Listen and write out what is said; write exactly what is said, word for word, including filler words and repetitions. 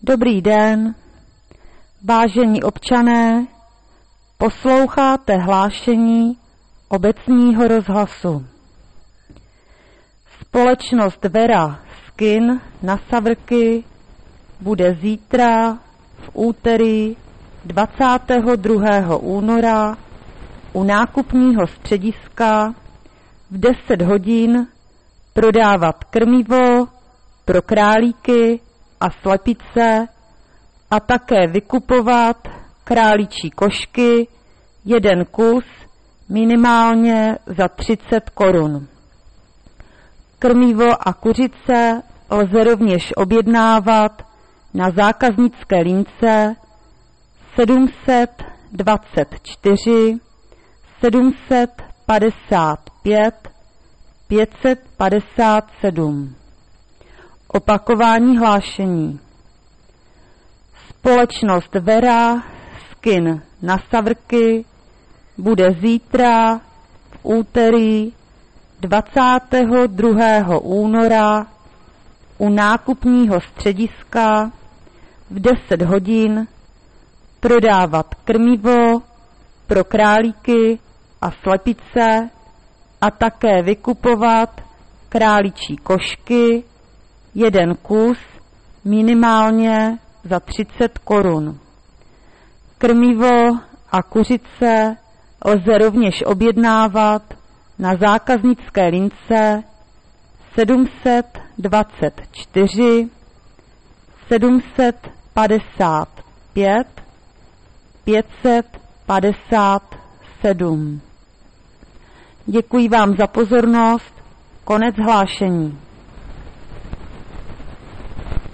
Dobrý den, vážení občané, posloucháte hlášení obecního rozhlasu. Společnost Vera Skin na Savrky bude zítra v úterý dvacátého druhého února u nákupního střediska v deset hodin prodávat krmivo pro králíky a slepice a také vykupovat králičí košky, jeden kus minimálně za třicet korun. Krmivo a kuřice lze rovněž objednávat na zákaznické lince sedm set dvacet čtyři sedm set padesát pět pět set padesát sedm. Opakování hlášení. Společnost Vera Skin na Savrky bude zítra v úterý dvacátého druhého února u nákupního střediska v deset hodin prodávat krmivo pro králíky a slepice a také vykupovat králičí košky, jeden kus minimálně za třicet korun. Krmivo a kuřice lze rovněž objednávat na zákaznické lince sedm set dvacet čtyři sedm set padesát pět pět set padesát sedm. Děkuji vám za pozornost. Konec hlášení.